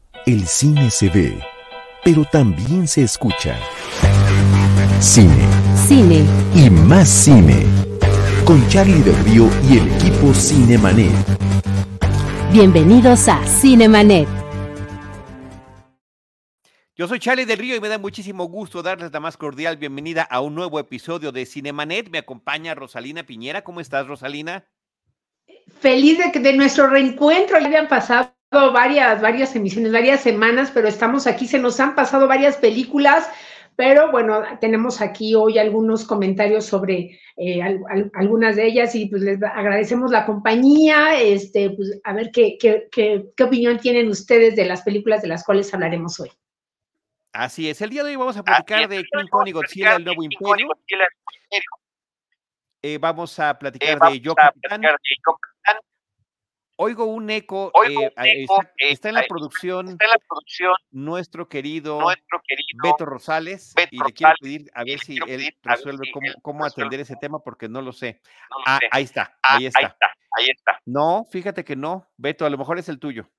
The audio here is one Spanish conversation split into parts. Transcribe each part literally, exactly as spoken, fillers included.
El cine se ve, pero también se escucha. Cine. Cine. Y más cine. Con Charlie del Río y el equipo Cinemanet. Bienvenidos a Cinemanet. Yo soy Charlie del Río y me da muchísimo gusto darles la más cordial bienvenida a un nuevo episodio de Cinemanet. Me acompaña Rosalina Piñera. ¿Cómo estás, Rosalina? Feliz de, que, de nuestro reencuentro. Ya habían pasado varias, varias emisiones, varias semanas, pero estamos aquí. Se nos han pasado varias películas, pero bueno, tenemos aquí hoy algunos comentarios sobre eh, al, al, algunas de ellas y pues les agradecemos la compañía. Este, pues, a ver qué, qué, qué, qué opinión tienen ustedes de las películas de las cuales hablaremos hoy. Así es, el día de hoy vamos a platicar de King Kong y Godzilla, el nuevo imperio. Eh, vamos a platicar eh, vamos de Yo a Capitán. platicar de Yo Capitán. Oigo un eco, Oigo eh, un eco, está, eh, está en la eh, producción está en la producción nuestro querido, nuestro querido Beto Rosales, Beto y le quiero Rosales, pedir a y ver le si quiero él pedir a ver resuelve si cómo, él cómo resuelve atender ese tema porque no lo sé. No lo Ah, sé. ahí está, Ah, ahí está. ahí está, ahí está. No, fíjate que no, Beto, a lo mejor es el tuyo.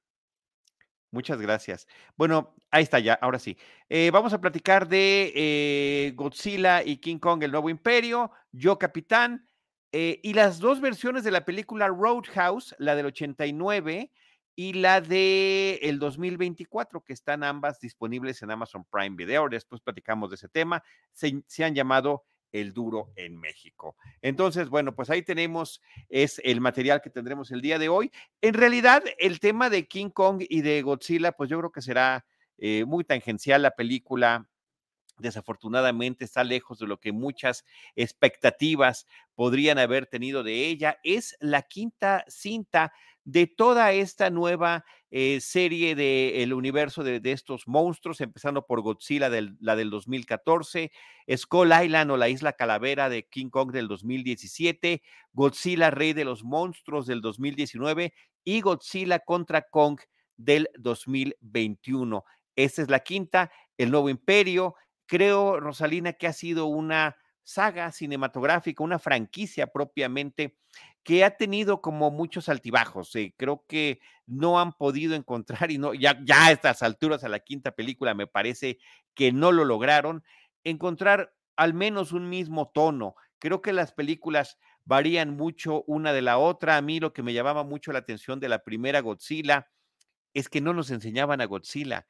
Muchas gracias. Bueno, ahí está ya, ahora sí. Eh, vamos a platicar de eh, Godzilla y King Kong, el nuevo imperio, Yo Capitán, eh, y las dos versiones de la película Roadhouse, la del ochenta y nueve y la de el dos mil veinticuatro, que están ambas disponibles en Amazon Prime Video. Después platicamos de ese tema. Se, se han llamado El Duro en México. Entonces, bueno, pues ahí tenemos, es el material que tendremos el día de hoy. En realidad, el tema de King Kong y de Godzilla, pues yo creo que será eh, muy tangencial. La película desafortunadamente está lejos de lo que muchas expectativas podrían haber tenido de ella. Es la quinta cinta de toda esta nueva eh, serie del de universo de, de estos monstruos, empezando por Godzilla, del, la del dos mil catorce, Skull Island o la Isla Calavera de King Kong del dos mil diecisiete, Godzilla Rey de los Monstruos del dos mil diecinueve y Godzilla contra Kong del dos mil veintiuno. Esta es la quinta, el nuevo imperio. Creo, Rosalina, que ha sido una saga cinematográfica, una franquicia propiamente, que ha tenido como muchos altibajos. Eh, creo que no han podido encontrar, y no, ya, ya a estas alturas, a la quinta película, me parece que no lo lograron, encontrar al menos un mismo tono. Creo que las películas varían mucho una de la otra. A mí lo que me llamaba mucho la atención de la primera Godzilla es que no nos enseñaban a Godzilla.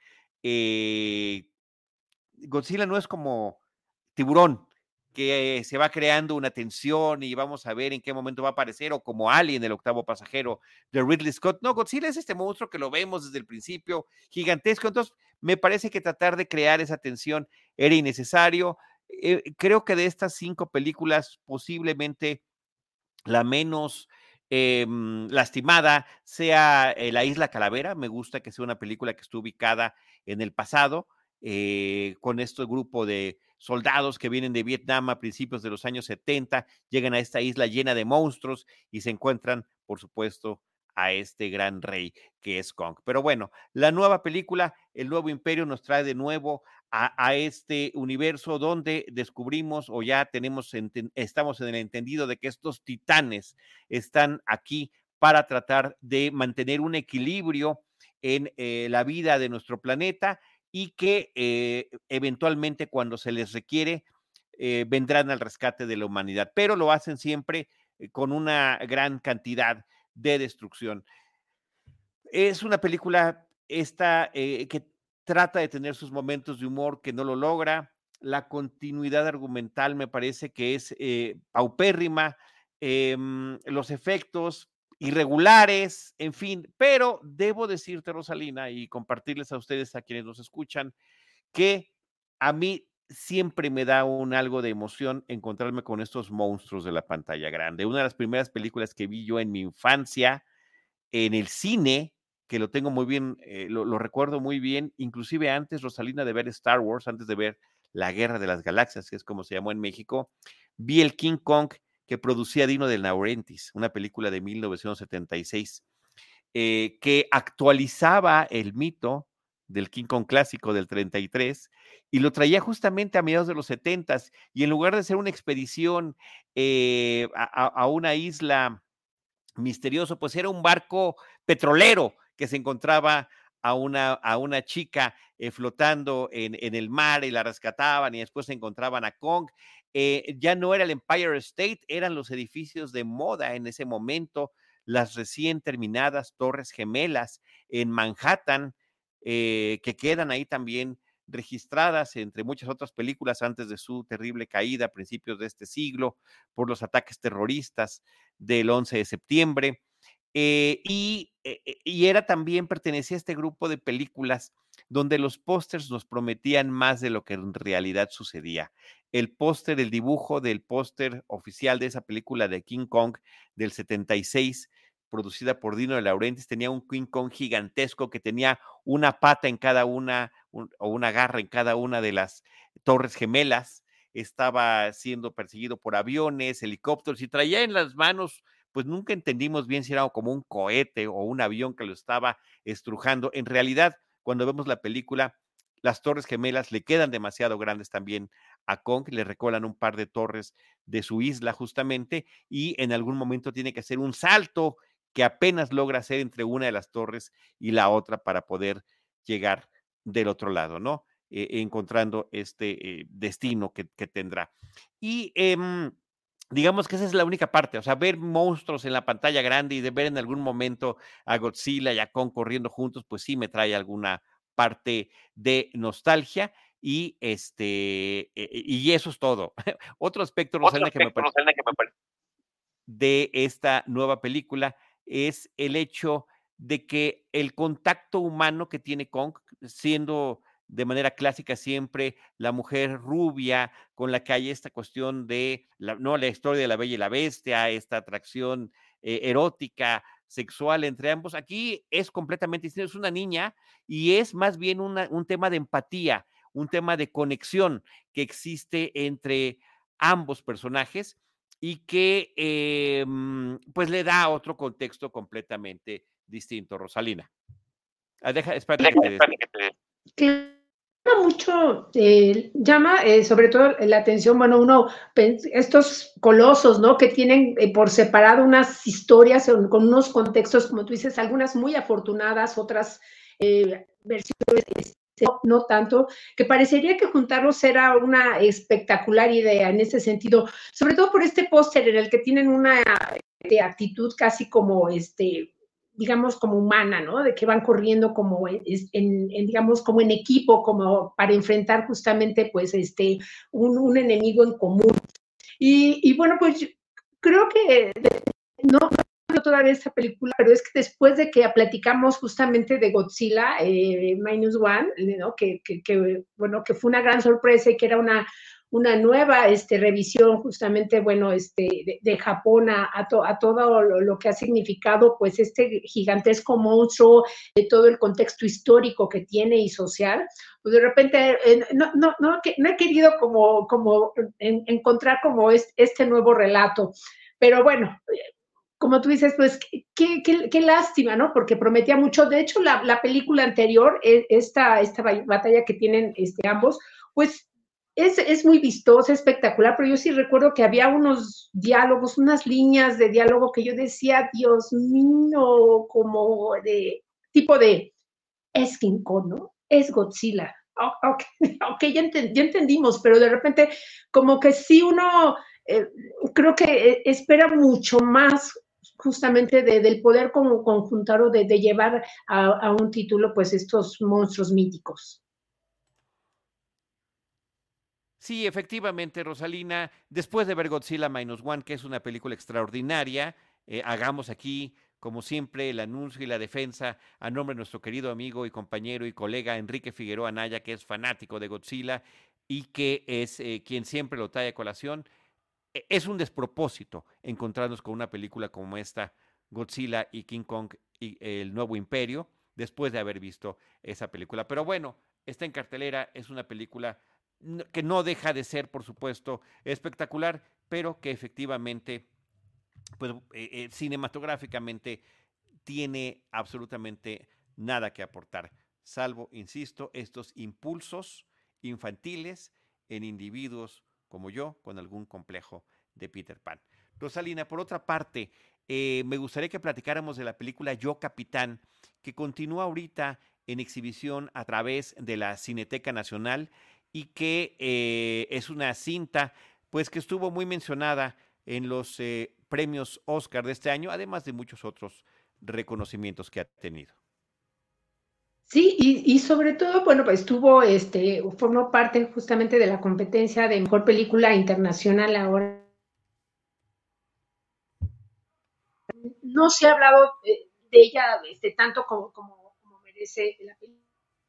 Eh, Godzilla no es como Tiburón, que se va creando una tensión y vamos a ver en qué momento va a aparecer, o como Alien, el octavo pasajero de Ridley Scott. No, Godzilla es este monstruo que lo vemos desde el principio, gigantesco. Entonces, me parece que tratar de crear esa tensión era innecesario. Eh, creo que de estas cinco películas, posiblemente la menos eh, lastimada sea eh, La Isla Calavera. Me gusta que sea una película que esté ubicada en el pasado, eh, con este grupo de soldados que vienen de Vietnam a principios de los años setenta, llegan a esta isla llena de monstruos y se encuentran, por supuesto, a este gran rey que es Kong. Pero bueno, la nueva película, El Nuevo Imperio, nos trae de nuevo a, a este universo donde descubrimos, o ya tenemos, estamos en el entendido de que estos titanes están aquí para tratar de mantener un equilibrio en eh, la vida de nuestro planeta, y que eh, eventualmente, cuando se les requiere, eh, vendrán al rescate de la humanidad, pero lo hacen siempre eh, con una gran cantidad de destrucción. Es una película esta eh, que trata de tener sus momentos de humor, que no lo logra. La continuidad argumental me parece que es eh, paupérrima, eh, los efectos irregulares, en fin, pero debo decirte, Rosalina, y compartirles a ustedes, a quienes nos escuchan, que a mí siempre me da un algo de emoción encontrarme con estos monstruos de la pantalla grande. Una de las primeras películas que vi yo en mi infancia en el cine, que lo tengo muy bien, eh, lo, lo recuerdo muy bien, inclusive antes, Rosalina, de ver Star Wars, antes de ver La Guerra de las Galaxias, que es como se llamó en México, vi el King Kong que producía Dino de Laurentiis, una película de mil novecientos setenta y seis, eh, que actualizaba el mito del King Kong clásico del treinta y tres, y lo traía justamente a mediados de los setentas, y en lugar de ser una expedición eh, a, a una isla misterioso, pues era un barco petrolero que se encontraba a una, a una chica eh, flotando en, en el mar y la rescataban y después encontraban a Kong. Eh, ya no era el Empire State, eran los edificios de moda en ese momento, las recién terminadas Torres Gemelas en Manhattan, eh, que quedan ahí también registradas entre muchas otras películas antes de su terrible caída a principios de este siglo por los ataques terroristas del once de septiembre. Eh, y, eh, y era también, pertenecía a este grupo de películas donde los pósters nos prometían más de lo que en realidad sucedía. El póster, el dibujo del póster oficial de esa película de King Kong del setenta y seis, producida por Dino de Laurentiis, tenía un King Kong gigantesco que tenía una pata en cada una, un, o una garra en cada una de las torres gemelas, estaba siendo perseguido por aviones, helicópteros y traía en las manos, pues nunca entendimos bien si era como un cohete o un avión que lo estaba estrujando. En realidad, cuando vemos la película, las torres gemelas le quedan demasiado grandes también a Kong, le recuerdan un par de torres de su isla justamente, y en algún momento tiene que hacer un salto que apenas logra hacer entre una de las torres y la otra para poder llegar del otro lado, ¿no? Eh, encontrando este eh, destino que, que, tendrá. Y eh, digamos que esa es la única parte, o sea, ver monstruos en la pantalla grande y de ver en algún momento a Godzilla y a Kong corriendo juntos, pues sí me trae alguna parte de nostalgia y este y eso es todo. Otro aspecto, Rosalina, Otro que me aspecto, parece Rosalina, que me parece de esta nueva película es el hecho de que el contacto humano que tiene Kong, siendo de manera clásica siempre la mujer rubia con la que hay esta cuestión de la, no, la historia de la Bella y la Bestia, esta atracción eh, erótica, sexual entre ambos. Aquí es completamente distinto, es una niña y es más bien una, un tema de empatía, un tema de conexión que existe entre ambos personajes y que eh, pues le da otro contexto completamente distinto, Rosalina. Ah, deja, espérate que te des. Claro, mucho, eh, llama eh, sobre todo la atención, bueno, uno, estos colosos, ¿no? Que tienen eh, por separado unas historias con unos contextos, como tú dices, algunas muy afortunadas, otras eh, versiones no, no tanto, que parecería que juntarlos era una espectacular idea en ese sentido, sobre todo por este póster en el que tienen una de actitud casi como este digamos, como humana, ¿no? De que van corriendo como en, en, digamos, como en equipo, como para enfrentar justamente, pues, este, un, un enemigo en común. Y, y bueno, pues, yo creo que no todavía esta película, pero es que después de que platicamos justamente de Godzilla eh, Minus One, ¿no? Que, que, que, bueno, que fue una gran sorpresa y que era una, una nueva este, revisión justamente, bueno, este, de, de Japón a, a, to, a todo lo, lo que ha significado, pues, este gigantesco monstruo, de todo el contexto histórico que tiene y social, pues de repente eh, no, no, no, no he querido como, como en, encontrar como es, este nuevo relato, pero bueno, como tú dices, pues qué, qué, qué lástima, ¿no? Porque prometía mucho. De hecho, la, la película anterior, esta, esta batalla que tienen este, ambos, pues es, es muy vistosa, espectacular, pero yo sí recuerdo que había unos diálogos, unas líneas de diálogo que yo decía, Dios mío, como de tipo de, es King Kong, ¿no? Es Godzilla. Oh, ok, okay ya, ent ya entendimos, pero de repente como que sí uno, eh, creo que espera mucho más justamente de, del poder como conjuntar o de, de llevar a, a, un título pues estos monstruos míticos. Sí, efectivamente, Rosalina, después de ver Godzilla Minus One, que es una película extraordinaria, eh, hagamos aquí, como siempre, el anuncio y la defensa a nombre de nuestro querido amigo y compañero y colega Enrique Figueroa Anaya, que es fanático de Godzilla y que es eh, quien siempre lo trae a colación. Es un despropósito encontrarnos con una película como esta, Godzilla y King Kong y el Nuevo Imperio, después de haber visto esa película. Pero bueno, está en cartelera, es una película que no deja de ser, por supuesto, espectacular, pero que efectivamente, pues, eh, eh, cinematográficamente tiene absolutamente nada que aportar, salvo, insisto, estos impulsos infantiles en individuos como yo con algún complejo de Peter Pan. Rosalina, por otra parte, eh, me gustaría que platicáramos de la película Yo Capitán, que continúa ahorita en exhibición a través de la Cineteca Nacional y que eh, es una cinta pues que estuvo muy mencionada en los eh, premios Oscar de este año, además de muchos otros reconocimientos que ha tenido. Sí, y, y sobre todo, bueno, pues tuvo, este, formó parte justamente de la competencia de mejor película internacional ahora. No se ha hablado de, de ella este, tanto como, como, como merece la película.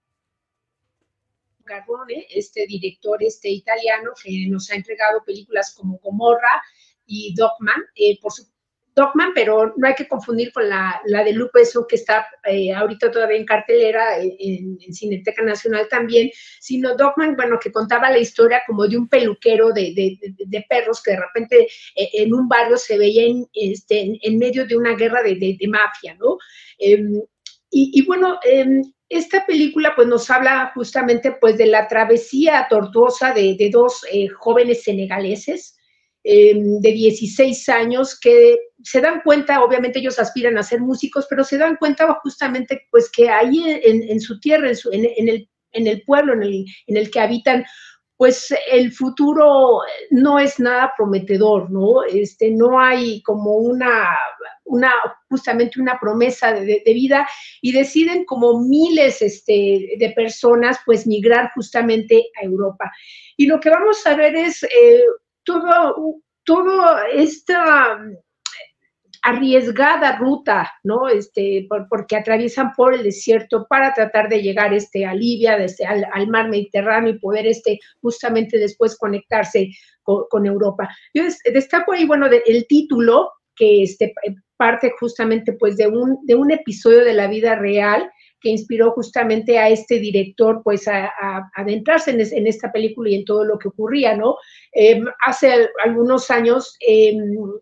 Garrone, este director este italiano que nos ha entregado películas como Gomorra y Dogman, eh, por su Dogman, pero no hay que confundir con la, la de Luc Besson, que está eh, ahorita todavía en cartelera en, en Cineteca Nacional también, sino Dogman, bueno, que contaba la historia como de un peluquero de, de, de, de perros que de repente eh, en un barrio se veía en, este, en, en medio de una guerra de, de, de mafia, ¿no? Eh, y, y, bueno, eh, esta película pues nos habla justamente pues de la travesía tortuosa de, de dos eh, jóvenes senegaleses eh, de dieciséis años que se dan cuenta, obviamente ellos aspiran a ser músicos, pero se dan cuenta justamente pues que ahí en, en su tierra, en, su, en, en, el, en el pueblo en el, en el que habitan, pues el futuro no es nada prometedor, ¿no? Este, no hay como una, una justamente una promesa de, de vida y deciden como miles este, de personas pues migrar justamente a Europa. Y lo que vamos a ver es eh, todo, todo esta arriesgada ruta, ¿no? Este, por, porque atraviesan por el desierto para tratar de llegar este, a Libia, desde al, al mar Mediterráneo y poder este, justamente después conectarse con, con Europa. Yo destaco ahí, bueno, de, el título, que este, parte justamente pues de un, de un episodio de la vida real que inspiró justamente a este director pues a, a, a adentrarse en, es, en esta película y en todo lo que ocurría, ¿no? Eh, hace algunos años eh,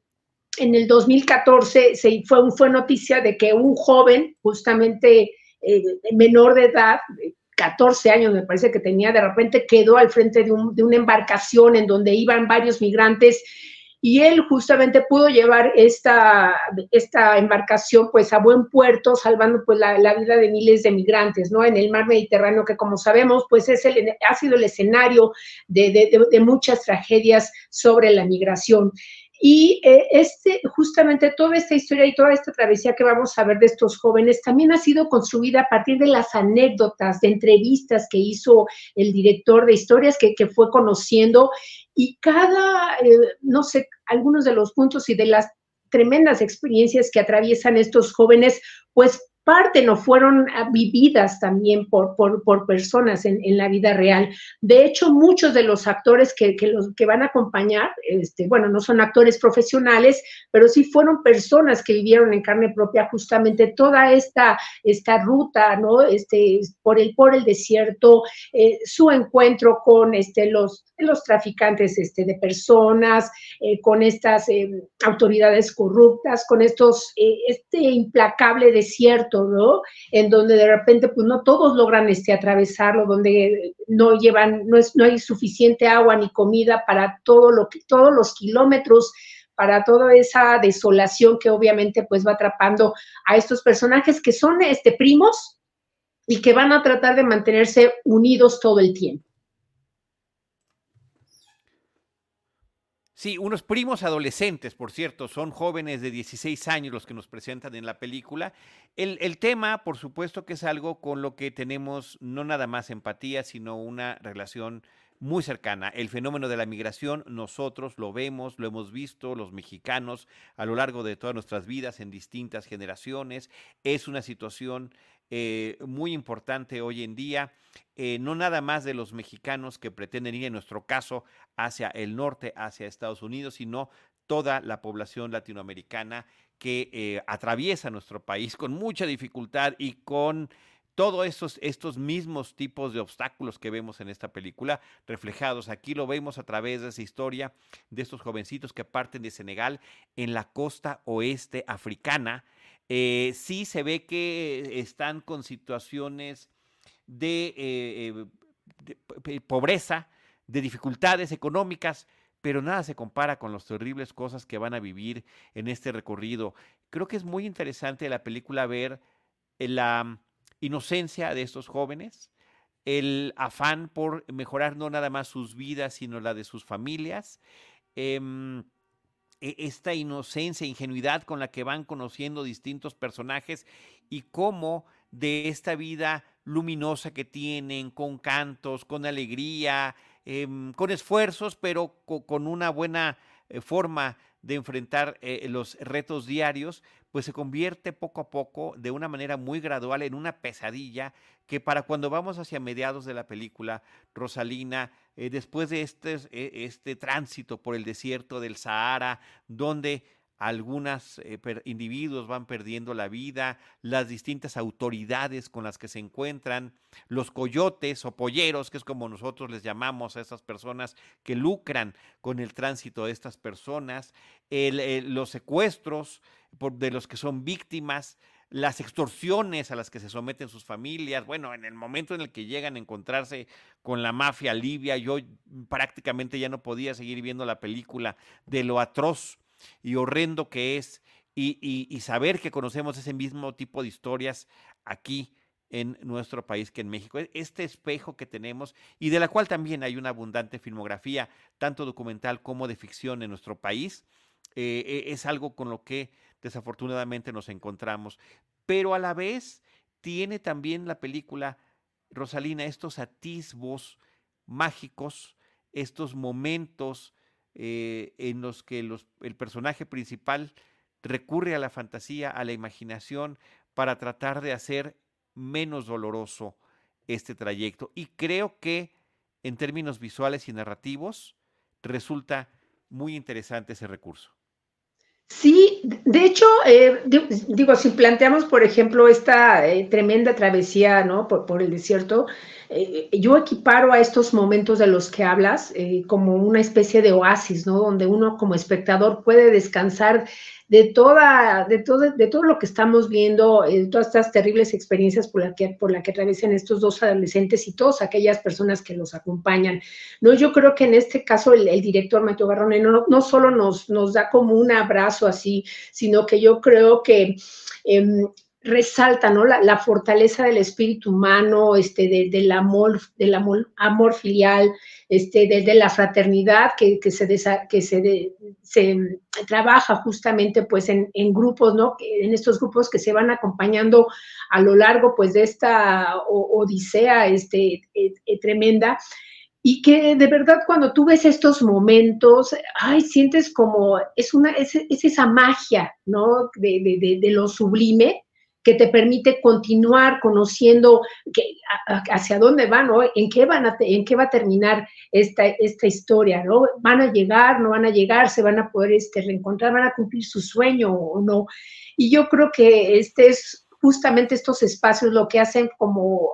en el dos mil catorce se, fue, fue noticia de que un joven, justamente eh, menor de edad, catorce años me parece que tenía, de repente quedó al frente de, un, de una embarcación en donde iban varios migrantes y él justamente pudo llevar esta, esta embarcación pues a buen puerto, salvando pues la, la vida de miles de migrantes, ¿no? En el mar Mediterráneo, que como sabemos pues es el, ha sido el escenario de, de, de, de muchas tragedias sobre la migración. Y eh, este, justamente toda esta historia y toda esta travesía que vamos a ver de estos jóvenes también ha sido construida a partir de las anécdotas, de entrevistas que hizo el director, de historias que, que fue conociendo, y cada, eh, no sé, algunos de los puntos y de las tremendas experiencias que atraviesan estos jóvenes, pues parten o fueron vividas también por, por, por personas en, en, la vida real. De hecho, muchos de los actores que, que, los, que van a acompañar, este, bueno, no son actores profesionales, pero sí fueron personas que vivieron en carne propia justamente toda esta, esta ruta, ¿no? Este, por, el, por el desierto, eh, su encuentro con este, los, los traficantes este, de personas, eh, con estas eh, autoridades corruptas, con estos, eh, este implacable desierto, ¿no? En donde de repente, pues no todos logran este, atravesarlo, donde no llevan, no, es, no hay suficiente agua ni comida para todo lo que, todos los kilómetros, para toda esa desolación que obviamente pues va atrapando a estos personajes que son este, primos y que van a tratar de mantenerse unidos todo el tiempo. Sí, unos primos adolescentes, por cierto, son jóvenes de dieciséis años los que nos presentan en la película. El, el tema, por supuesto, que es algo con lo que tenemos no nada más empatía, sino una relación muy cercana. El fenómeno de la migración, nosotros lo vemos, lo hemos visto, los mexicanos, a lo largo de todas nuestras vidas, en distintas generaciones. Es una situación eh, muy importante hoy en día, eh, no nada más de los mexicanos que pretenden ir, en nuestro caso, hacia el norte, hacia Estados Unidos, sino toda la población latinoamericana que eh, atraviesa nuestro país con mucha dificultad y con todos estos, estos mismos tipos de obstáculos que vemos en esta película reflejados. Aquí lo vemos a través de esa historia de estos jovencitos que parten de Senegal en la costa oeste africana. Eh, sí se ve que están con situaciones de, eh, de pobreza, de dificultades económicas, pero nada se compara con las terribles cosas que van a vivir en este recorrido. Creo que es muy interesante la película ver la inocencia de estos jóvenes, el afán por mejorar no nada más sus vidas, sino la de sus familias, em, e- esta inocencia, ingenuidad con la que van conociendo distintos personajes y cómo de esta vida luminosa que tienen, con cantos, con alegría, em, con esfuerzos, pero co- con una buena eh, forma de enfrentar eh, los retos diarios, pues se convierte poco a poco, de una manera muy gradual, en una pesadilla que para cuando vamos hacia mediados de la película, Rosalina, eh, después de este, eh, este tránsito por el desierto del Sahara, donde algunos eh, individuos van perdiendo la vida, las distintas autoridades con las que se encuentran, los coyotes o polleros, que es como nosotros les llamamos a esas personas que lucran con el tránsito de estas personas, el, el, los secuestros por, de los que son víctimas, las extorsiones a las que se someten sus familias. Bueno, en el momento en el que llegan a encontrarse con la mafia libia, yo prácticamente ya no podía seguir viendo la película de lo atroz y horrendo que es, y, y, y saber que conocemos ese mismo tipo de historias aquí en nuestro país que en México. Este espejo que tenemos y de la cual también hay una abundante filmografía, tanto documental como de ficción en nuestro país, eh, es algo con lo que desafortunadamente nos encontramos. Pero a la vez tiene también la película, Rosalina, estos atisbos mágicos, estos momentos eh, en los que los, el personaje principal recurre a la fantasía, a la imaginación, para tratar de hacer menos doloroso este trayecto. Y creo que en términos visuales y narrativos resulta muy interesante ese recurso. Sí, de hecho, eh, digo, si planteamos, por ejemplo, esta eh, tremenda travesía, ¿no? Por, por el desierto, eh, yo equiparo a estos momentos de los que hablas eh, como una especie de oasis, ¿no? Donde uno como espectador puede descansar de toda, de todo, de todo lo que estamos viendo, eh, todas estas terribles experiencias por la que, por la que atraviesan estos dos adolescentes y todas aquellas personas que los acompañan, ¿no? Yo creo que en este caso el, el director Mateo Garrone no, no solo nos, nos da como un abrazo así, sino que yo creo que eh, resalta, ¿no? La, la, fortaleza del espíritu humano, este, de, del amor, del amor, amor filial, este, de, de la fraternidad que, que, se, desa, que se, de, se, trabaja justamente pues en, en grupos, ¿no? En estos grupos que se van acompañando a lo largo pues de esta odisea este, eh, eh, tremenda. Y que de verdad cuando tú ves estos momentos, ay, sientes como, es, una, es, es esa magia, ¿no? De, de, de, de lo sublime que te permite continuar conociendo que, a, hacia dónde van, ¿no? En qué, van a, en qué va a terminar esta, esta historia, ¿no? ¿Van a llegar, no van a llegar, se van a poder este, reencontrar, van a cumplir su sueño o no? Y yo creo que este es justamente estos espacios lo que hacen como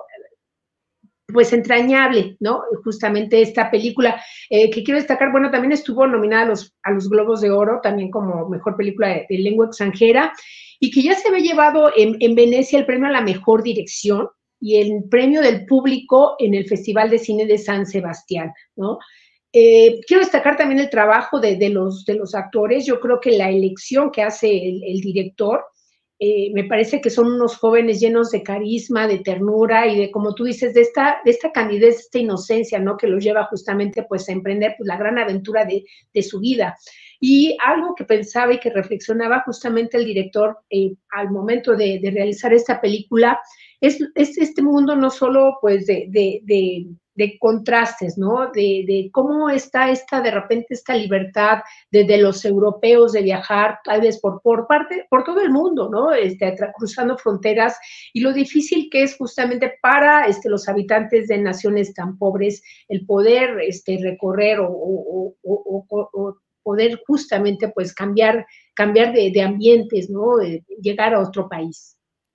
pues entrañable, ¿no? Justamente esta película eh, que quiero destacar, bueno, también estuvo nominada a los, a los Globos de Oro, también como mejor película de, de lengua extranjera, y que ya se había llevado en, en Venecia el premio a la mejor dirección y el premio del público en el Festival de Cine de San Sebastián, ¿no? Eh, quiero destacar también el trabajo de, de, los, de los actores, yo creo que la elección que hace el, el director, Eh, me parece que son unos jóvenes llenos de carisma, de ternura y de, como tú dices, de esta, de esta candidez, de esta inocencia, ¿no? Que los lleva justamente pues a emprender pues, la gran aventura de, de su vida. Y algo que pensaba y que reflexionaba justamente el director eh, al momento de, de realizar esta película es, es este mundo no solo pues de, de, de de contrastes, ¿no? De, de cómo está esta, de repente, esta libertad de, de los europeos de viajar, tal vez por, por parte, por todo el mundo, ¿no? Este, cruzando fronteras, y lo difícil que es justamente para este, los habitantes de naciones tan pobres el poder este, recorrer o, o, o, o, o poder justamente, pues, cambiar, cambiar de, de ambientes, ¿no? De llegar a otro país.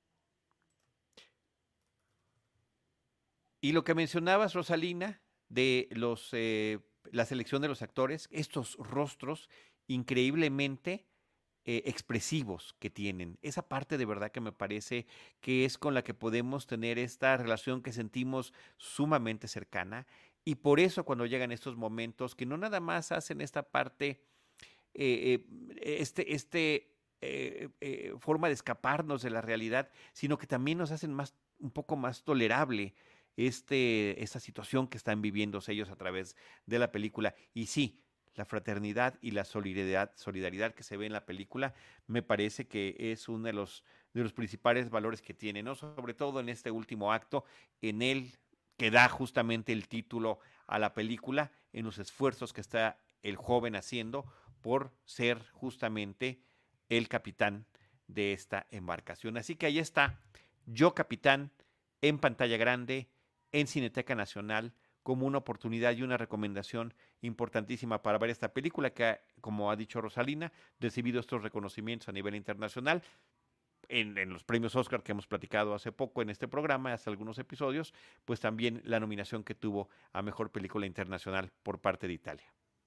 Y lo que mencionabas, Rosalina, de los, eh, la selección de los actores, estos rostros increíblemente eh, expresivos que tienen. Esa parte de verdad que me parece que es con la que podemos tener esta relación que sentimos sumamente cercana. Y por eso cuando llegan estos momentos que no nada más hacen esta parte, eh, eh, este, este eh, eh, forma de escaparnos de la realidad, sino que también nos hacen más un poco más tolerable este, esta situación que están viviendo ellos a través de la película. Y sí, la fraternidad y la solidaridad, solidaridad que se ve en la película me parece que es uno de los, de los principales valores que tiene, ¿no? Sobre todo en este último acto, en el que da justamente el título a la película, en los esfuerzos que está el joven haciendo por ser justamente el capitán de esta embarcación. Así que ahí está, Yo Capitán, en pantalla grande, en Cineteca Nacional, como una oportunidad y una recomendación importantísima para ver esta película que, como ha dicho Rosalina, ha recibido estos reconocimientos a nivel internacional. En, en los premios Oscar que hemos platicado hace poco en este programa, hace algunos episodios, pues también la nominación que tuvo a Mejor Película Internacional por parte de Italia.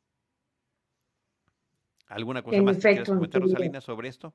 ¿Alguna cosa En más que quieras efecto, comentar, querido. Rosalina, sobre esto?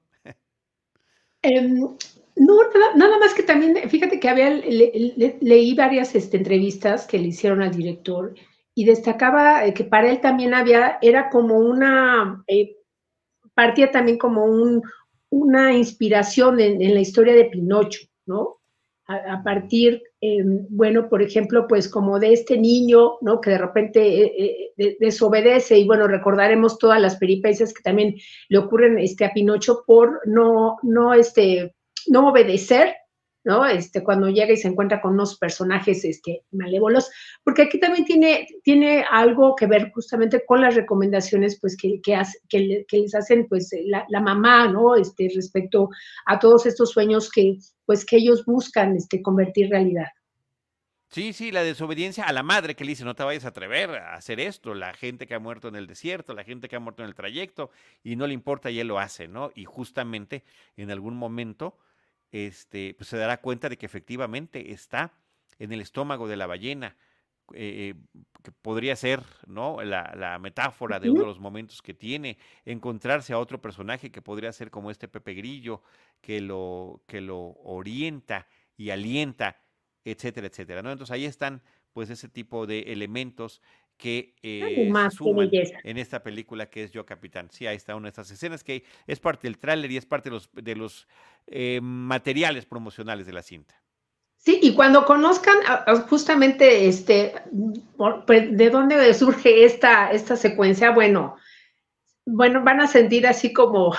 Em, no, nada, nada más que también, fíjate que había le- le- leí varias este, entrevistas que le hicieron al director y destacaba eh, que para él también había, era como una, eh, partía también como un, una inspiración en, en la historia de Pinocho, ¿no? A, a partir, eh, bueno, por ejemplo, pues como de este niño, ¿no? Que de repente eh, eh, desobedece y bueno, recordaremos todas las peripecias que también le ocurren este, a Pinocho por no, no, este, no obedecer, ¿no? Este, cuando llega y se encuentra con unos personajes este, malévolos, porque aquí también tiene, tiene algo que ver justamente con las recomendaciones pues, que, que, hace, que, que les hacen pues, la, la mamá, ¿no? Este, respecto a todos estos sueños que, pues, que ellos buscan este, convertir realidad. Sí, sí, la desobediencia a la madre que le dice, no te vayas a atrever a hacer esto, la gente que ha muerto en el desierto, la gente que ha muerto en el trayecto, y no le importa y él lo hace, ¿no? Y justamente en algún momento este, pues se dará cuenta de que efectivamente está en el estómago de la ballena, eh, que podría ser, ¿no? La, la metáfora de uno de los momentos que tiene, encontrarse a otro personaje que podría ser como este Pepe Grillo, que lo, que lo orienta y alienta, etcétera, etcétera, ¿no? Entonces ahí están, pues, ese tipo de elementos que Ay, eh, se más, qué suman belleza. en esta película que es Yo Capitán. Sí, ahí está una de estas escenas que es parte del tráiler y es parte de los, de los eh, materiales promocionales de la cinta. Sí, y cuando conozcan a- a justamente este, por- pues, de dónde surge esta, esta secuencia, bueno, bueno, van a sentir así como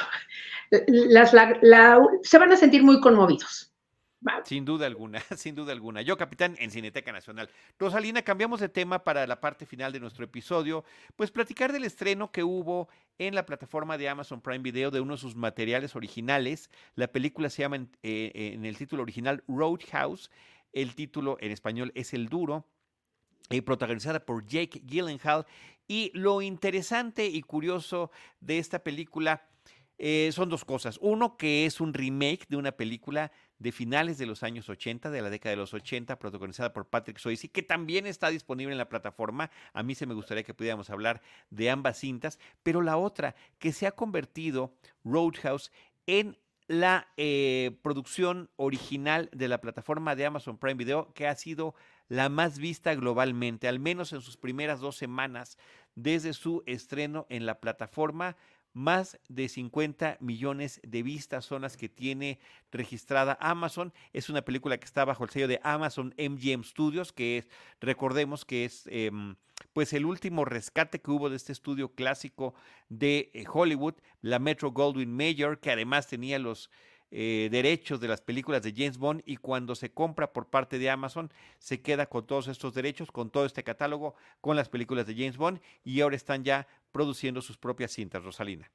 las, la, la- se van a sentir muy conmovidos. Va. Sin duda alguna, sin duda alguna. Yo, Capitán, en Cineteca Nacional. Rosalina, cambiamos de tema para la parte final de nuestro episodio, pues platicar del estreno que hubo en la plataforma de Amazon Prime Video de uno de sus materiales originales. La película se llama en, eh, en el título original Roadhouse. El título en español es El Duro. Eh, protagonizada por Jake Gyllenhaal. Y lo interesante y curioso de esta película eh, son dos cosas. Uno, que es un remake de una película de finales de los años ochenta, de la década de los ochenta, protagonizada por Patrick Swayze, que también está disponible en la plataforma. A mí se me gustaría que pudiéramos hablar de ambas cintas. Pero la otra, que se ha convertido Roadhouse en la eh, producción original de la plataforma de Amazon Prime Video, que ha sido la más vista globalmente, al menos en sus primeras dos semanas desde su estreno en la plataforma. Más de cincuenta millones de vistas son las que tiene registrada Amazon. Es una película que está bajo el sello de Amazon M G M Studios, que es, recordemos que es eh, pues el último rescate que hubo de este estudio clásico de eh, Hollywood, la Metro Goldwyn Mayer, que además tenía los eh, derechos de las películas de James Bond, y cuando se compra por parte de Amazon se queda con todos estos derechos, con todo este catálogo, con las películas de James Bond, y ahora están ya produciendo sus propias cintas, Rosalina.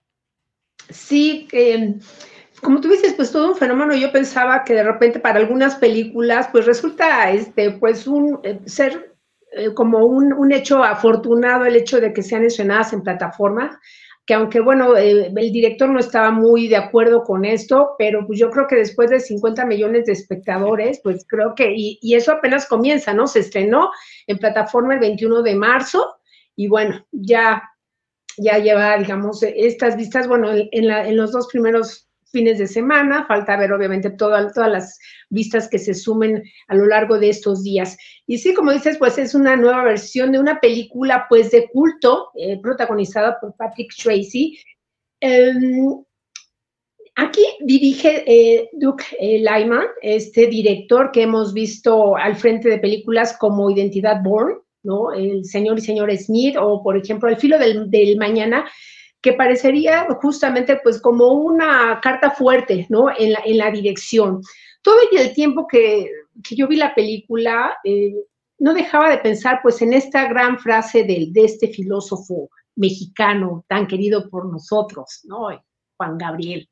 Sí, eh, como tú dices, pues todo un fenómeno. Yo pensaba que de repente para algunas películas, pues resulta, este, pues un eh, ser eh, como un, un hecho afortunado el hecho de que sean estrenadas en plataforma, que aunque bueno, eh, el director no estaba muy de acuerdo con esto, pero pues yo creo que después de cincuenta millones de espectadores, pues creo que, y, y eso apenas comienza, ¿no? Se estrenó en plataforma el veintiuno de marzo y bueno, ya ya lleva, digamos, estas vistas, bueno, en, la, en los dos primeros fines de semana, falta ver obviamente todo, todas las vistas que se sumen a lo largo de estos días. Y sí, como dices, pues es una nueva versión de una película pues de culto, eh, protagonizada por Patrick Swayze. Eh, aquí dirige eh, Doug eh, Liman, este director que hemos visto al frente de películas como Identidad Bourne, ¿no? El señor y señora Smith, o por ejemplo, El filo del, del mañana, que parecería justamente pues como una carta fuerte, ¿no? En la, en la dirección. Todo el tiempo que, que yo vi la película, eh, no dejaba de pensar pues en esta gran frase de, de este filósofo mexicano tan querido por nosotros, ¿no? Juan Gabriel.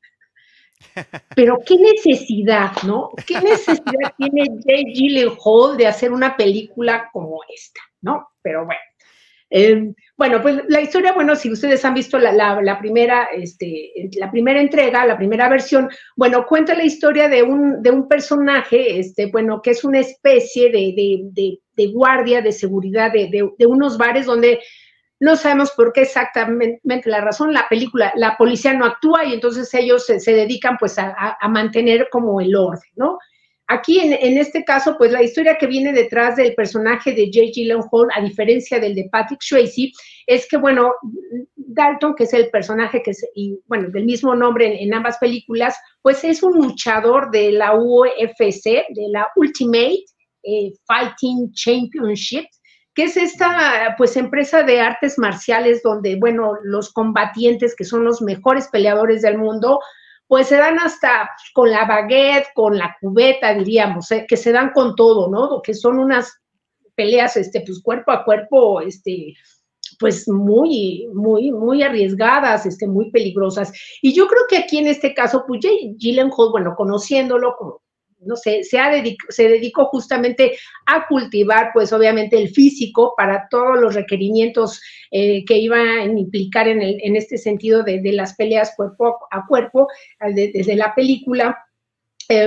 Pero qué necesidad, ¿no? ¿Qué necesidad tiene Jake Gyllenhaal de hacer una película como esta, ¿no? Pero bueno. Eh, bueno, pues la historia, bueno, si ustedes han visto la, la, la, primera, este, la primera entrega, la primera versión, bueno, cuenta la historia de un, de un personaje, este, bueno, que es una especie de, de, de, de guardia de seguridad de, de, de unos bares donde no sabemos por qué exactamente la razón, la película, la policía no actúa y entonces ellos se, se dedican pues a, a, a mantener como el orden, ¿no? Aquí, en, en este caso, pues la historia que viene detrás del personaje de Jake Gyllenhaal, a diferencia del de Patrick Swayze, es que, bueno, Dalton, que es el personaje que es, y, bueno, del mismo nombre en, en ambas películas, pues es un luchador de la U F C, de la Ultimate eh, Fighting Championship, que es esta, pues, empresa de artes marciales donde, bueno, los combatientes, que son los mejores peleadores del mundo, pues se dan hasta con la baguette, con la cubeta, diríamos, ¿eh? Que se dan con todo, ¿no? Que son unas peleas, este, pues cuerpo a cuerpo, este, pues muy, muy, muy arriesgadas, este, muy peligrosas. Y yo creo que aquí en este caso, pues Jake Gyllenhaal, bueno, conociéndolo como, no sé, se, ha dedico, se dedicó justamente a cultivar, pues obviamente el físico para todos los requerimientos eh, que iban a implicar en, el, en este sentido de, de las peleas cuerpo a cuerpo, de, desde la película. Eh,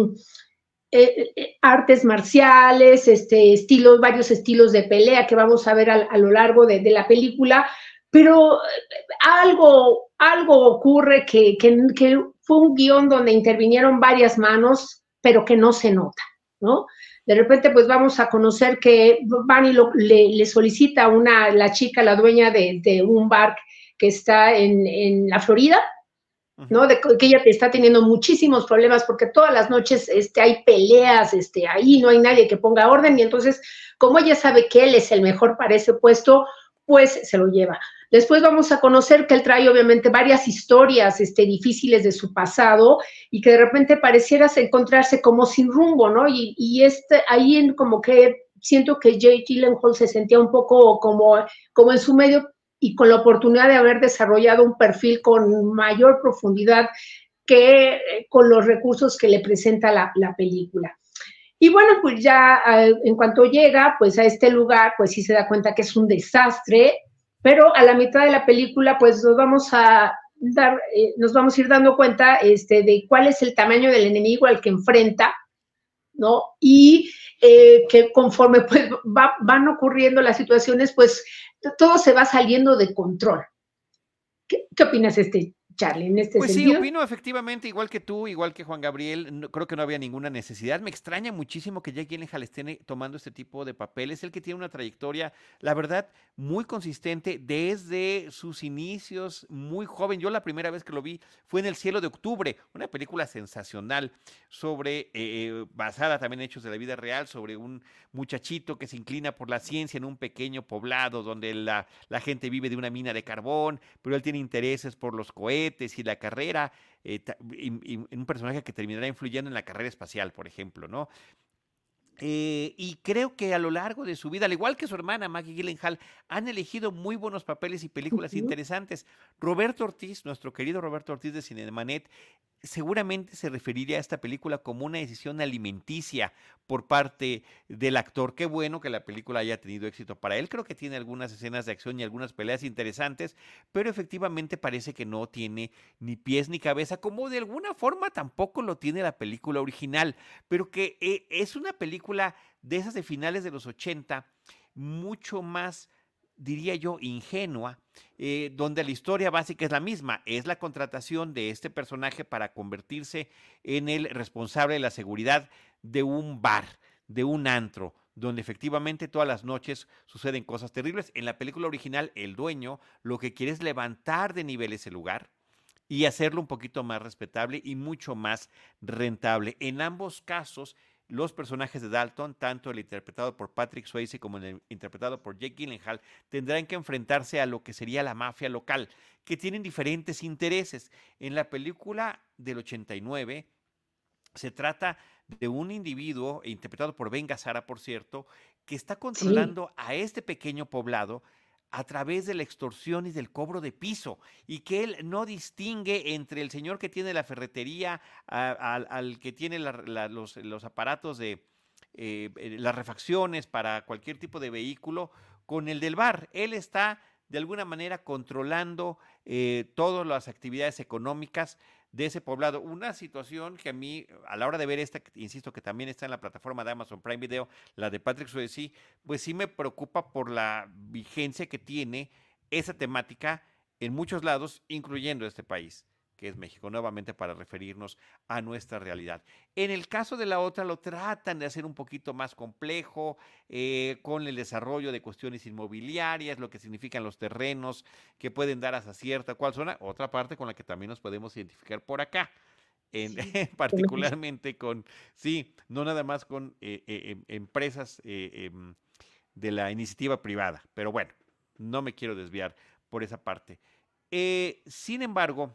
eh, eh, artes marciales, este, estilos, varios estilos de pelea que vamos a ver a, a lo largo de, de la película, pero algo, algo ocurre que, que, que fue un guión donde intervinieron varias manos, pero que no se nota, ¿no? De repente, pues vamos a conocer que Bunny lo, le, le solicita una, la chica, la dueña de, de un bar que está en, en la Florida, ¿no? De que ella está teniendo muchísimos problemas porque todas las noches este, hay peleas, este, ahí no hay nadie que ponga orden y entonces, como ella sabe que él es el mejor para ese puesto, pues se lo lleva. Después vamos a conocer que él trae obviamente varias historias este, difíciles de su pasado y que de repente pareciera encontrarse como sin rumbo, ¿no? Y, y este, ahí en como que siento que Jake Gyllenhaal se sentía un poco como, como en su medio y con la oportunidad de haber desarrollado un perfil con mayor profundidad que eh, con los recursos que le presenta la, la película. Y bueno, pues ya eh, en cuanto llega pues a este lugar, pues sí se da cuenta que es un desastre, pero a la mitad de la película pues nos vamos a dar, eh, nos vamos a ir dando cuenta este, de cuál es el tamaño del enemigo al que enfrenta, ¿no? Y eh, que conforme pues va, van ocurriendo las situaciones, pues todo se va saliendo de control. ¿Qué, qué opinas, este, Charlie, en este Pues sí, sentido? opino efectivamente igual que tú, igual que Juan Gabriel, no, creo que no había ninguna necesidad. Me extraña muchísimo que Jake Gyllenhaal esté tomando este tipo de papeles. Él que tiene una trayectoria, la verdad, muy consistente desde sus inicios, muy joven. Yo la primera vez que lo vi fue en El cielo de octubre, una película sensacional sobre, eh, basada también en hechos de la vida real, sobre un muchachito que se inclina por la ciencia en un pequeño poblado donde la, la gente vive de una mina de carbón, pero él tiene intereses por los cohetes y la carrera, eh, y, y un personaje que terminará influyendo en la carrera espacial, por ejemplo, ¿no? Eh, y creo que a lo largo de su vida, al igual que su hermana Maggie Gyllenhaal, han elegido muy buenos papeles y películas uh-huh. interesantes. Roberto Ortiz, nuestro querido Roberto Ortiz de Cinemanet, seguramente se referiría a esta película como una decisión alimenticia por parte del actor. Qué bueno que la película haya tenido éxito para él. Creo que tiene algunas escenas de acción y algunas peleas interesantes, pero efectivamente parece que no tiene ni pies ni cabeza, como de alguna forma tampoco lo tiene la película original, pero que eh, es una película de esas de finales de los ochenta, mucho más, diría yo, ingenua, eh, donde la historia básica es la misma, es la contratación de este personaje para convertirse en el responsable de la seguridad de un bar, de un antro, donde efectivamente todas las noches suceden cosas terribles. En la película original, el dueño lo que quiere es levantar de nivel ese lugar, y hacerlo un poquito más respetable y mucho más rentable. En ambos casos, los personajes de Dalton, tanto el interpretado por Patrick Swayze como el interpretado por Jake Gyllenhaal, tendrán que enfrentarse a lo que sería la mafia local, que tienen diferentes intereses. En la película del ochenta y nueve se trata de un individuo, interpretado por Ben Gazzara, por cierto, que está controlando sí. a este pequeño poblado a través de la extorsión y del cobro de piso, y que él no distingue entre el señor que tiene la ferretería, a, a, al que tiene la, la, los, los aparatos de eh, las refacciones para cualquier tipo de vehículo, con el del bar. Él está de alguna manera controlando eh, todas las actividades económicas de ese poblado. Una situación que a mí, a la hora de ver esta, insisto que también está en la plataforma de Amazon Prime Video, la de Patrick Swayze, pues sí me preocupa por la vigencia que tiene esa temática en muchos lados, incluyendo este país, que es México, nuevamente para referirnos a nuestra realidad. En el caso de la otra, lo tratan de hacer un poquito más complejo, eh, con el desarrollo de cuestiones inmobiliarias, lo que significan los terrenos que pueden dar hasta cierta cual zona, otra parte con la que también nos podemos identificar por acá, en, sí. particularmente con, sí, no nada más con eh, eh, empresas eh, eh, de la iniciativa privada, pero bueno, no me quiero desviar por esa parte. Eh, sin embargo,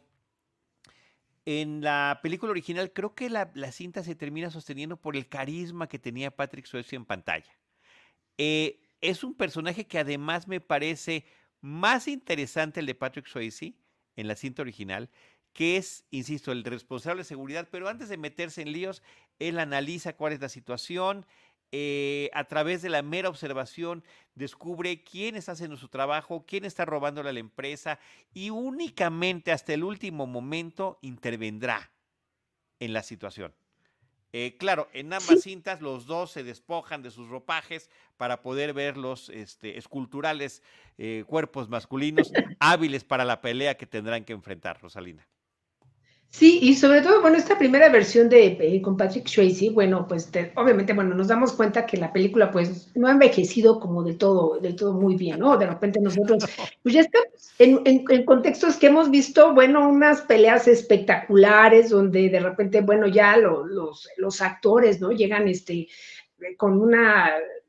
en la película original, creo que la, la cinta se termina sosteniendo por el carisma que tenía Patrick Swayze en pantalla. Eh, es un personaje que además me parece más interesante el de Patrick Swayze en la cinta original, que es, insisto, el responsable de seguridad, pero antes de meterse en líos, él analiza cuál es la situación, eh, a través de la mera observación descubre quién está haciendo su trabajo, quién está robándole a la empresa, y únicamente hasta el último momento intervendrá en la situación. Eh, claro, en ambas sí. cintas los dos se despojan de sus ropajes para poder ver los este, esculturales eh, cuerpos masculinos hábiles para la pelea que tendrán que enfrentar, Rosalina. Sí, y sobre todo, bueno, esta primera versión de eh, con Patrick Swayze, bueno, pues te, obviamente, bueno, nos damos cuenta que la película, pues, no ha envejecido como de todo, de todo muy bien, ¿no? De repente nosotros, pues ya estamos en, en, en contextos que hemos visto, bueno, unas peleas espectaculares, donde de repente, bueno, ya lo, los, los actores, ¿no? Llegan, este, con una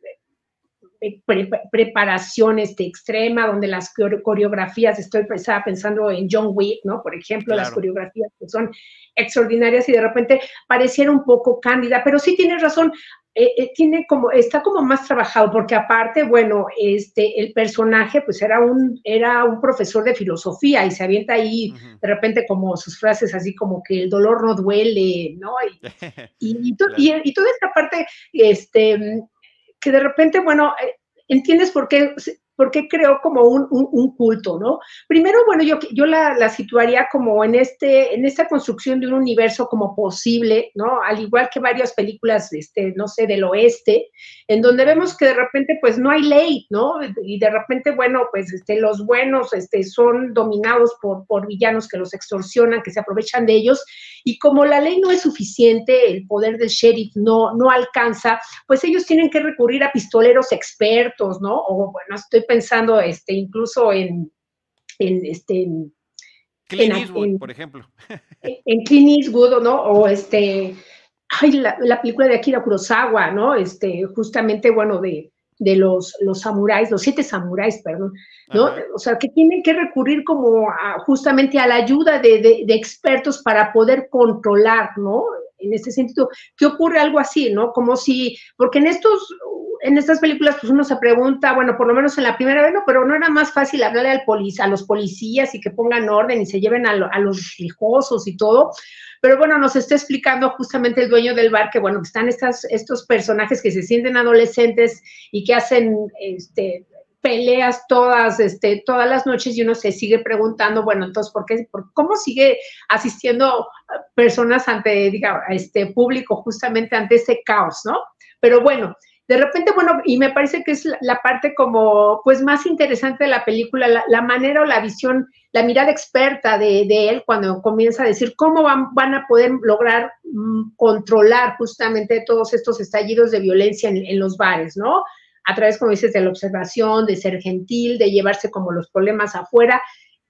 Pre preparación este, extrema, donde las coreografías, estoy estaba pensando en John Wick, ¿no? Por ejemplo, claro. Las coreografías que son extraordinarias y de repente pareciera un poco cándida, pero sí tienes razón, eh, eh, tiene como, está como más trabajado, porque aparte, bueno, este, el personaje pues era un, era un profesor de filosofía y se avienta ahí uh-huh. de repente como sus frases así como que el dolor no duele, ¿no? Y, y, y, to claro. y, y toda esta parte, este, que de repente, bueno, eh, entiendes por qué, por qué creó como un, un, un culto, ¿no? Primero, bueno, yo, yo la, la situaría como en, este, en esta construcción de un universo como posible, ¿no? Al igual que varias películas, este, no sé, del oeste, en donde vemos que de repente, pues, no hay ley, ¿no? Y de repente, bueno, pues, este, los buenos este, son dominados por, por villanos que los extorsionan, que se aprovechan de ellos, y como la ley no es suficiente, el poder del sheriff no, no alcanza, pues ellos tienen que recurrir a pistoleros expertos, ¿no? O bueno, estoy pensando este, incluso en, en, este, en, Clint Eastwood, en, por ejemplo. En, en Clint Eastwood, ¿no? O este, ay, la, la película de Akira Kurosawa, ¿no? Este, justamente, bueno, de, de los, los samuráis, los siete samuráis, perdón, ¿no? Ajá. O sea, que tienen que recurrir como a, justamente a la ayuda de, de, de expertos para poder controlar, ¿no? En este sentido, ¿qué ocurre algo así, no? Como si, porque en estos, en estas películas, pues uno se pregunta, bueno, por lo menos en la primera vez, no, pero no era más fácil hablarle al polic a los policías y que pongan orden y se lleven a, lo, a los rijosos y todo. Pero bueno, nos está explicando justamente el dueño del bar que, bueno, están estas, estos personajes que se sienten adolescentes y que hacen, este, peleas todas, este, todas las noches y uno se sigue preguntando, bueno, entonces, ¿por qué, por, ¿cómo sigue asistiendo personas ante, digamos, este público justamente ante ese caos, ¿no? Pero bueno, de repente, bueno, y me parece que es la, la parte como, pues, más interesante de la película, la, la manera o la visión, la mirada experta de, de él cuando comienza a decir cómo van, van a poder lograr mm, controlar justamente todos estos estallidos de violencia en, en los bares, ¿no? A través, como dices, de la observación, de ser gentil, de llevarse como los problemas afuera.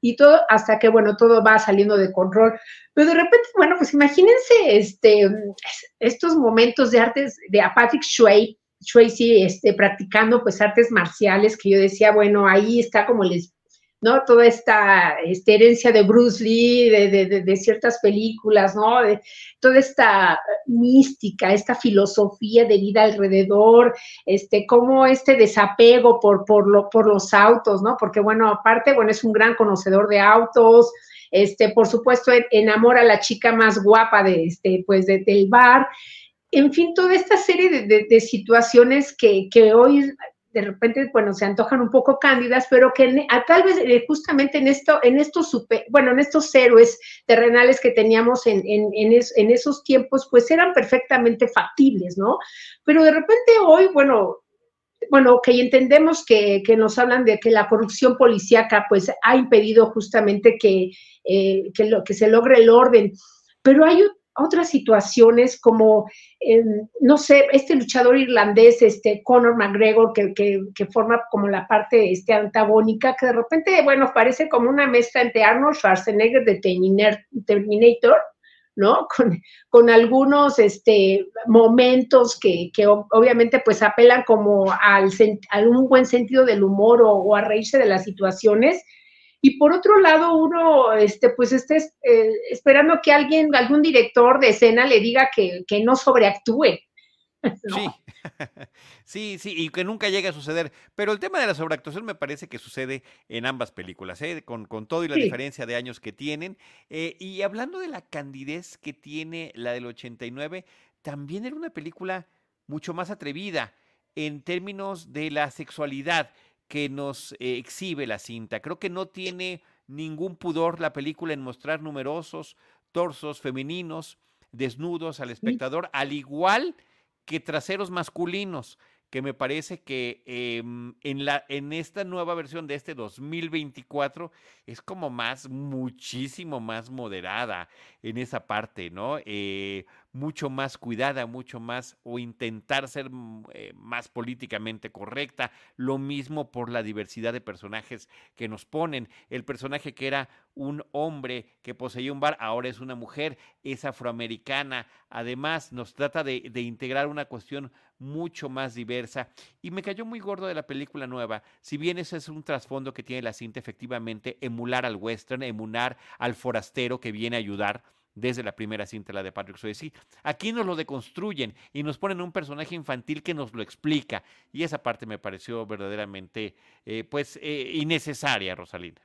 y todo, hasta que, bueno, todo va saliendo de control. Pero de repente, bueno, pues imagínense este, estos momentos de artes, de a Patrick Swayze, Swayze este, practicando pues artes marciales, que yo decía, bueno, ahí está como les, ¿no? Toda esta, esta herencia de Bruce Lee, de, de, de, de ciertas películas, ¿no? De, toda esta mística, esta filosofía de vida alrededor, este, como este desapego por, por, lo, por los autos, ¿no? Porque, bueno, aparte, bueno, es un gran conocedor de autos, este, por supuesto, enamora a la chica más guapa de, este, pues, de, del bar. En fin, toda esta serie de, de, de situaciones que, que hoy de repente, bueno, se antojan un poco cándidas, pero que a, tal vez eh, justamente en esto, en estos super, bueno, en estos héroes terrenales que teníamos en, en, en, es, en esos tiempos, pues eran perfectamente factibles, ¿no? Pero de repente hoy, bueno, bueno, que entendemos que, que nos hablan de que la corrupción policíaca, pues, ha impedido justamente que, eh, que, lo, que se logre el orden, pero hay otras situaciones como, eh, no sé, este luchador irlandés, este Conor McGregor, que, que, que forma como la parte este, antagónica, que de repente, bueno, parece como una mezcla entre Arnold Schwarzenegger de Terminator, ¿no? Con, con algunos este, momentos que, que obviamente pues apelan como al, a un buen sentido del humor o, o a reírse de las situaciones. Y por otro lado, uno, este, pues, esté eh, esperando que alguien, algún director de escena le diga que, que no sobreactúe, ¿no? Sí, sí, sí, y que nunca llegue a suceder. Pero el tema de la sobreactuación me parece que sucede en ambas películas, ¿eh? Con, con todo y la Sí. diferencia de años que tienen. Eh, y hablando de la candidez que tiene la del ochenta y nueve, también era una película mucho más atrevida en términos de la sexualidad que nos eh, exhibe la cinta. Creo que no tiene ningún pudor la película en mostrar numerosos torsos femeninos desnudos al espectador, al igual que traseros masculinos, que me parece que eh, en, la, en esta nueva versión de este dos mil veinticuatro es como más, muchísimo más moderada en esa parte, ¿no? Eh, mucho más cuidada, mucho más, o intentar ser eh, más políticamente correcta. Lo mismo por la diversidad de personajes que nos ponen. El personaje que era un hombre que poseía un bar, ahora es una mujer, es afroamericana. Además, nos trata de, de integrar una cuestión mucho más diversa. Y me cayó muy gordo de la película nueva. Si bien ese es un trasfondo que tiene la cinta, efectivamente, emular al western, emular al forastero que viene a ayudar desde la primera cinta, la de Patrick Swayze. Aquí nos lo deconstruyen y nos ponen un personaje infantil que nos lo explica. Y esa parte me pareció verdaderamente, eh, pues, eh, innecesaria, Rosalina.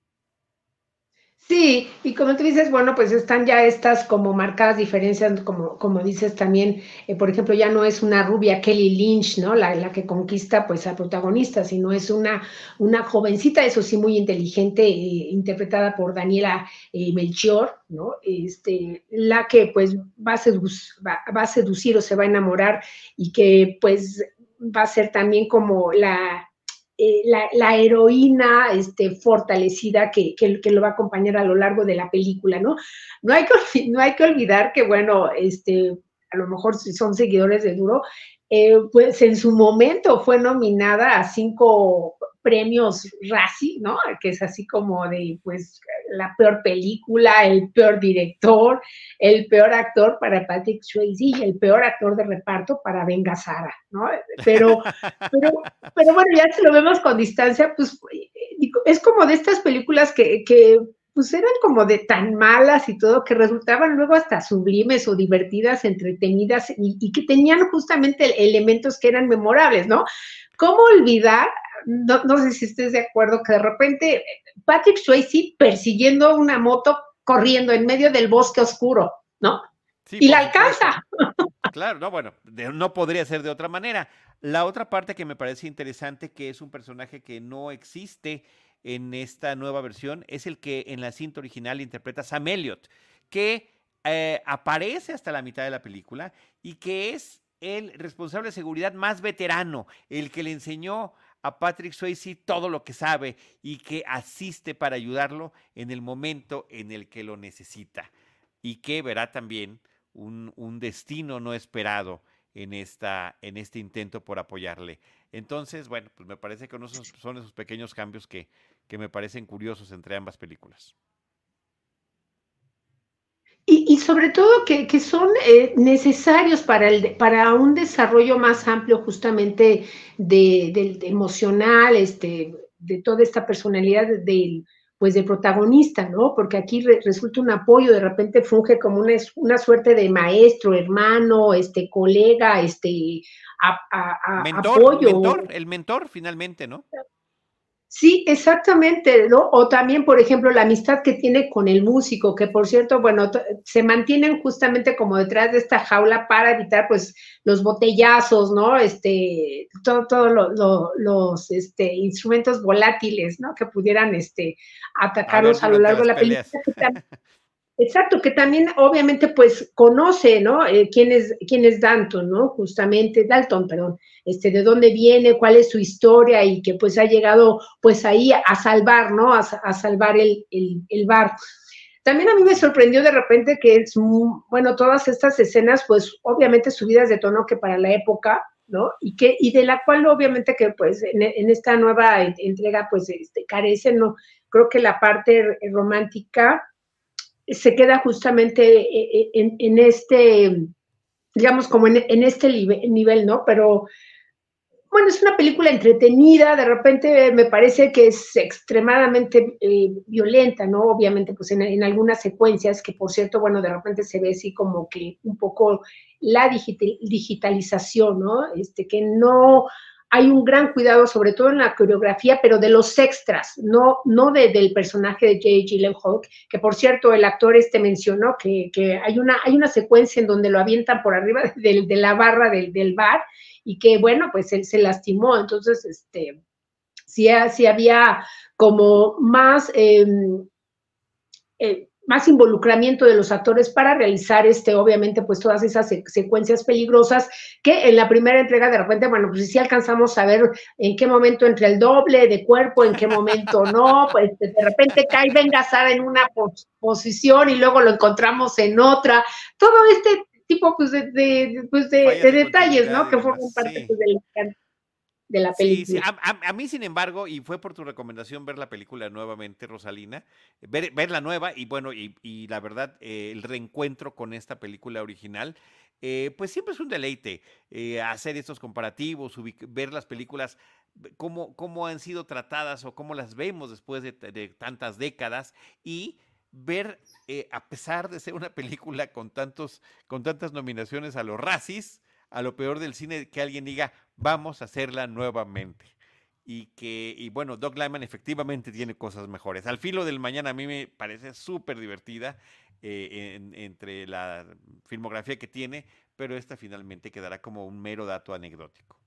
Sí, y como tú dices, bueno, pues están ya estas como marcadas diferencias, como, como dices también, eh, por ejemplo, ya no es una rubia Kelly Lynch, ¿no? La, la que conquista pues al protagonista, sino es una, una jovencita, eso sí, muy inteligente, eh, interpretada por Daniela eh, Melchior, ¿no? Este, la que pues va a, seduc- va, va a seducir o se va a enamorar y que pues va a ser también como la eh, la, la, heroína este, fortalecida que, que, que, lo va a acompañar a lo largo de la película, ¿no? No hay que, no hay que olvidar que, bueno, este, a lo mejor si son seguidores de Duro, eh, pues en su momento fue nominada a cinco premios Razzie, ¿no? Que es así como de, pues, la peor película, el peor director, el peor actor para Patrick Swayze y el peor actor de reparto para Ben Gazzara, ¿no? Pero, pero, pero bueno, ya si lo vemos con distancia, pues es como de estas películas que, que pues eran como de tan malas y todo, que resultaban luego hasta sublimes o divertidas, entretenidas y, y que tenían justamente elementos que eran memorables, ¿no? ¿Cómo olvidar? No, no sé si estés de acuerdo, que de repente Patrick Swayze persiguiendo una moto corriendo en medio del bosque oscuro, ¿no? Sí, y por la supuesto. alcanza. Claro, no, bueno, de, no podría ser de otra manera. La otra parte que me parece interesante, que es un personaje que no existe en esta nueva versión, es el que en la cinta original interpreta Sam Elliott, que eh, aparece hasta la mitad de la película y que es el responsable de seguridad más veterano, el que le enseñó a Patrick Swayze todo lo que sabe y que asiste para ayudarlo en el momento en el que lo necesita. Y que verá también un, un destino no esperado en, esta, en este intento por apoyarle. Entonces, bueno, pues me parece que esos son esos pequeños cambios que, que me parecen curiosos entre ambas películas. Y, y sobre todo que, que son eh, necesarios para, el, para un desarrollo más amplio justamente de, de, de emocional, este, de toda esta personalidad del, pues del protagonista, ¿no? Porque aquí re, resulta un apoyo, de repente funge como una, una suerte de maestro, hermano, este, colega, este, a, a, a, mentor, apoyo. Mentor, el mentor finalmente, ¿no? Sí, exactamente, ¿no? O también, por ejemplo, la amistad que tiene con el músico, que por cierto, bueno, se mantienen justamente como detrás de esta jaula para evitar, pues, los botellazos, ¿no? Este, todo, todo lo, lo, los, este, instrumentos volátiles, ¿no? Que pudieran, este, atacarlos a, a lo largo de la peleas. película. Exacto, que también obviamente pues conoce, ¿no? Eh, quién es, quién es Dalton, ¿no? Justamente, Dalton, perdón, este, de dónde viene, cuál es su historia y que pues ha llegado pues ahí a salvar, ¿no? A, a salvar el, el, el bar. También a mí me sorprendió de repente que es, muy, bueno, todas estas escenas pues obviamente subidas de tono que para la época, ¿no? Y que, y de la cual obviamente que pues en, en esta nueva entrega pues este, carecen, ¿no? Creo que la parte romántica se queda justamente en, en este, digamos, como en, en este nivel, ¿no? Pero, bueno, es una película entretenida, de repente me parece que es extremadamente eh, violenta, ¿no? Obviamente, pues en, en algunas secuencias, que por cierto, bueno, de repente se ve así como que un poco la digital, digitalización, ¿no? Este, que no... hay un gran cuidado, sobre todo en la coreografía, pero de los extras, no, no de, del personaje de Jake Gyllenhaal, que por cierto el actor este mencionó que, que hay, una, hay una secuencia en donde lo avientan por arriba de, de la barra del, del bar y que bueno, pues él se lastimó, entonces este, sí, sí había como más... Eh, eh, más involucramiento de los actores para realizar, este, obviamente, pues todas esas se secuencias peligrosas que en la primera entrega de repente, bueno, pues sí alcanzamos a ver en qué momento entra el doble de cuerpo, en qué momento no, pues de repente cae venga Sara en una pos posición y luego lo encontramos en otra, todo este tipo pues de, de, pues de, de detalles, ¿no? Que forman parte sí. pues, del encanto de la película. Sí, sí. A, a, a mí, sin embargo, y fue por tu recomendación ver la película nuevamente, Rosalina, ver, ver la nueva y bueno, y, y la verdad, eh, el reencuentro con esta película original, eh, pues siempre es un deleite eh, hacer estos comparativos, ver las películas, cómo, cómo han sido tratadas o cómo las vemos después de, de tantas décadas y ver, eh, a pesar de ser una película con, tantos, con tantas nominaciones a los Razzies, a lo peor del cine, que alguien diga, vamos a hacerla nuevamente. Y que, y bueno, Doug Liman efectivamente tiene cosas mejores. Al filo del mañana a mí me parece súper divertida eh, en, entre la filmografía que tiene, pero esta finalmente quedará como un mero dato anecdótico.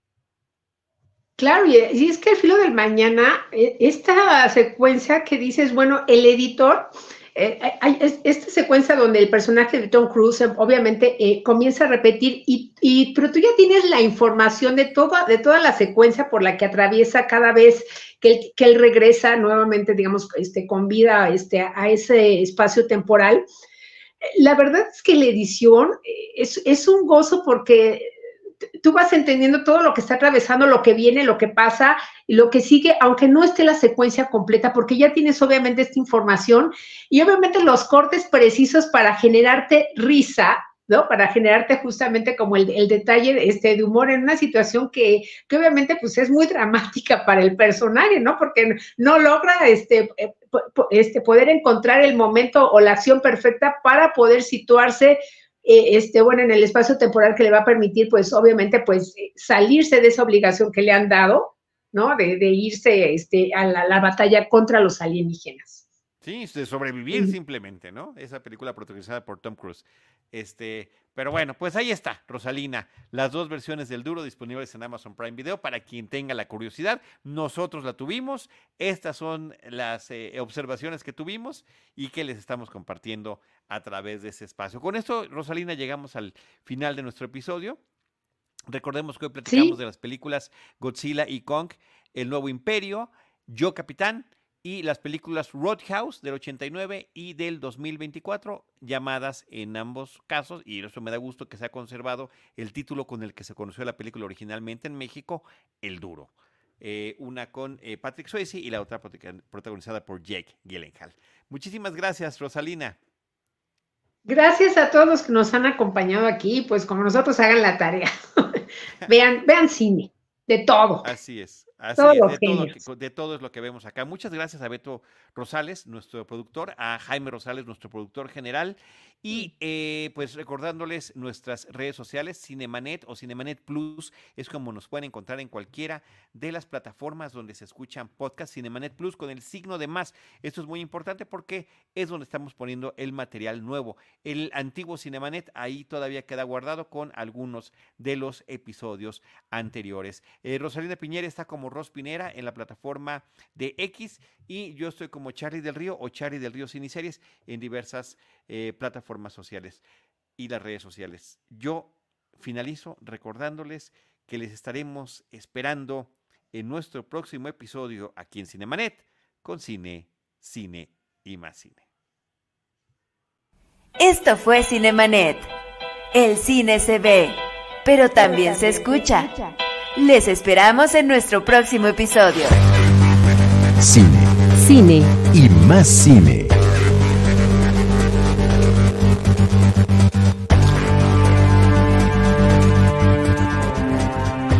Claro, y es que al filo del mañana, esta secuencia que dices, bueno, el editor... Eh, hay esta secuencia donde el personaje de Tom Cruise obviamente eh, comienza a repetir, y, y, pero tú ya tienes la información de toda, de toda la secuencia por la que atraviesa cada vez que él, que él regresa nuevamente, digamos, este, con vida este, a ese espacio temporal. La verdad es que la edición es, es un gozo porque tú vas entendiendo todo lo que está atravesando, lo que viene, lo que pasa y lo que sigue, aunque no esté la secuencia completa, porque ya tienes obviamente esta información y obviamente los cortes precisos para generarte risa, ¿no? Para generarte justamente como el, el detalle este, de humor en una situación que, que obviamente pues es muy dramática para el personaje, ¿no? Porque no logra este, este, poder encontrar el momento o la acción perfecta para poder situarse este, bueno, en el espacio temporal que le va a permitir, pues, obviamente, pues, salirse de esa obligación que le han dado, ¿no? De, de irse este, a la, la batalla contra los alienígenas. Sí, de sobrevivir sí. simplemente, ¿no? Esa película protagonizada por Tom Cruise. Este, pero bueno, pues ahí está, Rosalina. Las dos versiones del Duro disponibles en Amazon Prime Video para quien tenga la curiosidad. Nosotros la tuvimos. Estas son las eh, observaciones que tuvimos y que les estamos compartiendo a través de ese espacio. Con esto, Rosalina, llegamos al final de nuestro episodio. Recordemos que hoy platicamos ¿Sí? de las películas Godzilla y Kong, El Nuevo Imperio, Yo Capitán y las películas Roadhouse del ochenta y nueve y del dos mil veinticuatro, llamadas en ambos casos, y eso me da gusto que se ha conservado el título con el que se conoció la película originalmente en México, El Duro. Eh, una con eh, Patrick Swayze y la otra protagonizada por Jake Gyllenhaal. Muchísimas gracias, Rosalina. Gracias a todos los que nos han acompañado aquí, pues como nosotros hagan la tarea. vean, vean cine, de todo. Así es. Así Todos es, los de todo, genios. que- de todo es lo que vemos acá. Muchas gracias a Beto Rosales, nuestro productor, a Jaime Rosales, nuestro productor general, y eh, pues recordándoles nuestras redes sociales, Cinemanet o Cinemanet Plus, es como nos pueden encontrar en cualquiera de las plataformas donde se escuchan podcasts, Cinemanet Plus con el signo de más. Esto es muy importante porque es donde estamos poniendo el material nuevo. El antiguo Cinemanet ahí todavía queda guardado con algunos de los episodios anteriores. Eh, Rosalina Piñera está como Ros Pinera en la plataforma de X y yo estoy como Charlie del Río o Charlie del Río Ciniseries en diversas eh, plataformas sociales y las redes sociales. Yo finalizo recordándoles que les estaremos esperando en nuestro próximo episodio aquí en Cinemanet con Cine, Cine y más Cine. Esto fue Cinemanet. El cine se ve, pero también se escucha. Les esperamos en nuestro próximo episodio. Cine Cine. y más cine.